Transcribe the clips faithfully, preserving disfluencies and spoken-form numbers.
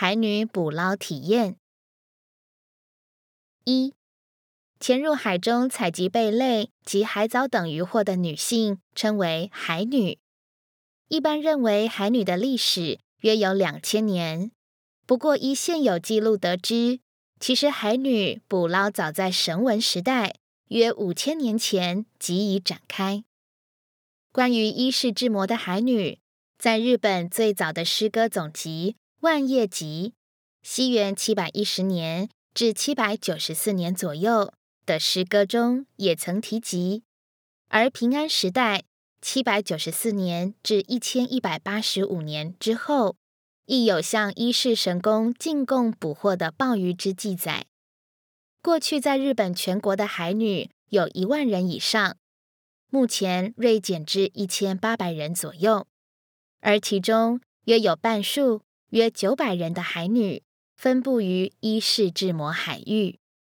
海女捕捞体验。一、潜入海中采集贝类及海藻等渔获的女性称为海女。一般认为海女的历史约有两千年，不过依现有记录得知，其实海女捕捞早在绳文时代，约五千年前即已展开。关于伊势志摩的海女，在日本最早的诗歌总集《万叶集》西元七百一十年至七百九十四年左右的诗歌中也曾提及，而平安时代七百九十四年至一千一百八十五年之后，亦有向伊势神宫进贡捕获的鲍鱼之记载。过去在日本全国的海女有一万人以上，目前锐减至一千八百人左右，而其中约有半数，约九百人的海女分布于伊势志摩海域。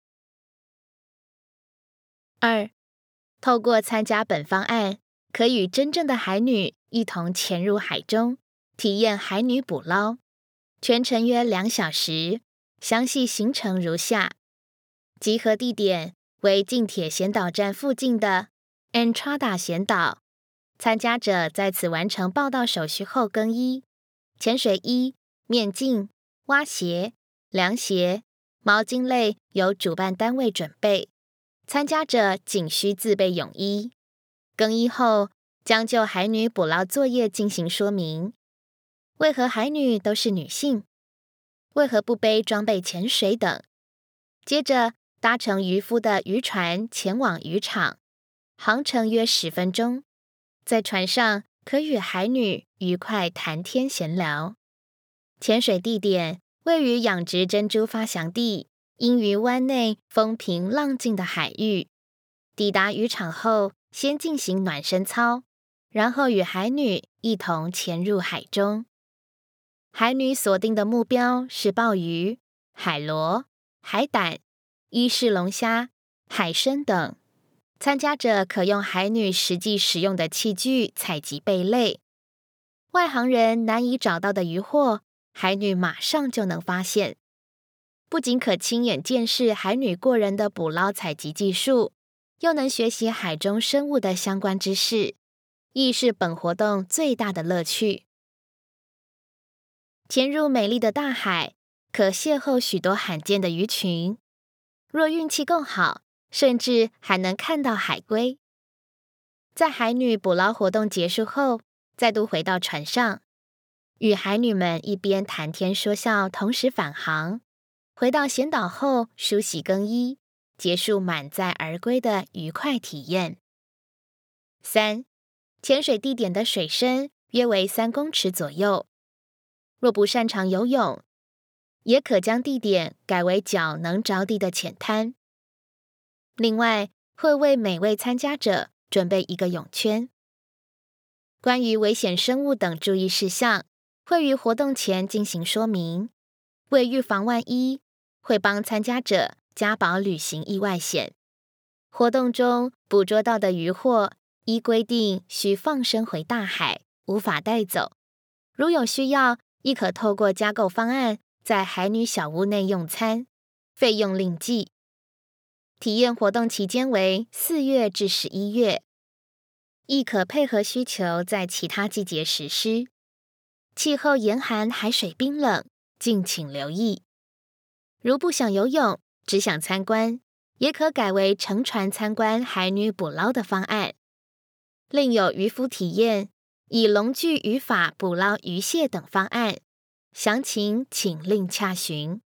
二、透过参加本方案，可与真正的海女一同潜入海中，体验海女捕捞，全程约两小时。详细行程如下：集合地点为近铁贤岛站附近的 Entrada 贤岛，参加者在此完成报到手续后更衣。潜水衣、面镜、蛙鞋、凉鞋、毛巾类由主办单位准备，参加者仅需自备泳衣。更衣后，将就海女捕捞作业进行说明。为何海女都是女性？为何不背装备潜水等？接着搭乘渔夫的渔船前往渔场，航程约十分钟。在船上可与海女愉快谈天闲聊。潜水地点位于养殖珍珠发祥地英鱼湾内风平浪静的海域。抵达渔场后，先进行暖身操，然后与海女一同潜入海中。海女锁定的目标是鲍鱼、海螺、海胆、伊势龙虾、海参等。参加者可用海女实际使用的器具采集贝类。外行人难以找到的渔获，海女马上就能发现。不仅可亲眼见识海女过人的捕捞采集技术，又能学习海中生物的相关知识，亦是本活动最大的乐趣。潜入美丽的大海，可邂逅许多罕见的鱼群。若运气够好，甚至还能看到海龟。在海女捕捞活动结束后，再度回到船上，与海女们一边谈天说笑，同时返航。回到贤岛后，梳洗更衣，结束满载而归的愉快体验。三、潜水地点的水深约为三公尺左右。若不擅长游泳，也可将地点改为脚能着地的浅滩。另外，会为每位参加者准备一个泳圈。关于危险生物等注意事项，会于活动前进行说明。为预防万一，会帮参加者加保旅行意外险。活动中捕捉到的渔获，依规定需放生回大海，无法带走。如有需要，亦可透过加购方案，在海女小屋内用餐，费用另计。体验活动期间为四月至十一月，亦可配合需求在其他季节实施。气候严寒，海水冰冷，敬请留意。如不想游泳，只想参观，也可改为乘船参观海女捕捞的方案。另有渔夫体验，以笼具渔法捕捞鱼蟹等方案，详情请另洽询。